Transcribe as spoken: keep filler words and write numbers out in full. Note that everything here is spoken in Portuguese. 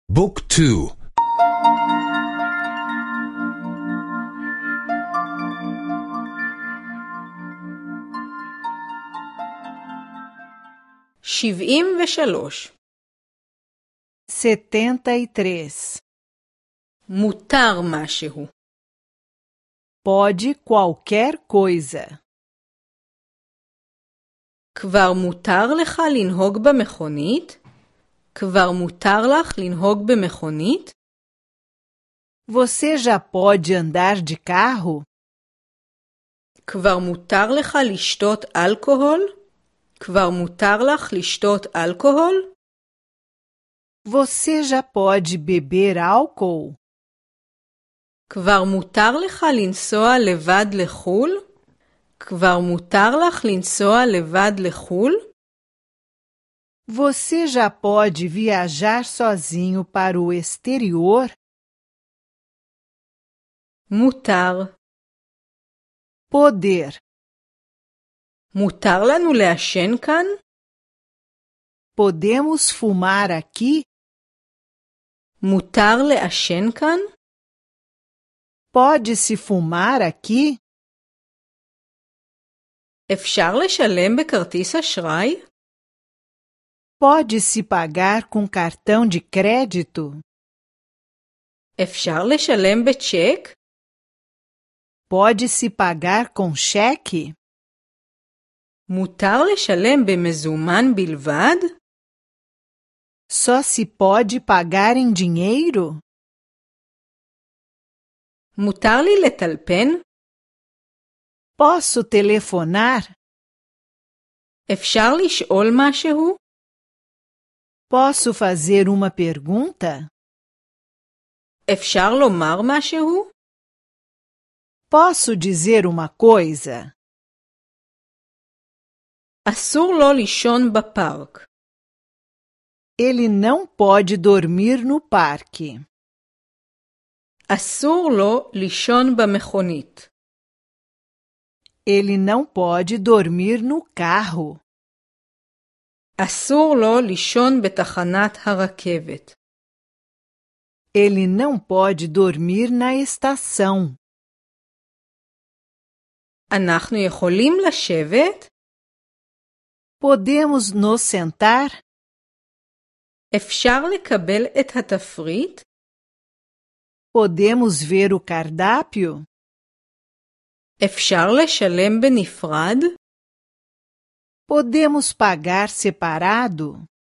بوك تو. שבעים ושלוש. setenta e três. מותר משהו. Pode qualquer coisa. כבר מותר לך לנהוג במכונית? כבר מותר לך לנהוג במכונית? Você já pode andar de carro? כבר מותר לך לשתות אלכוהול? כבר מותר לך לשתות אלכוהול? Você já pode beber álcool? כבר מותר לך לנסוע לבד לחו"ל? כבר מותר לך לנסוע לבד לחו"ל? Você já pode viajar sozinho para o exterior? מותר. Poder. מותר לנו לעשן כאן? Podemos fumar aqui? מותר לעשן כאן? Pode-se fumar aqui? אפשר לשלם בכרטיס אשראי? Pode-se pagar com cartão de crédito? אפשר לשלם בצ'ק? Pode-se pagar com cheque? מותר לשלם במזומן בלבד? Só se pode pagar em dinheiro? מותר לי לטלפן? Posso telefonar? אפשר לשאול משהו? Posso fazer uma pergunta? אפשר לומר משהו? Posso dizer uma coisa? אסור לו לישון בפארק. Ele não pode dormir no parque. אסור לו לישון במכונית. Ele não pode dormir no carro. אסור לו לישון בתחנת הרכבת. Ele não pode dormir na estação. אנחנו יכולים לשבת? Podemos nos sentar? אפשר לקבל את התפריט? Podemos ver o cardápio? אפשר לשלם בנפרד? Podemos pagar separado?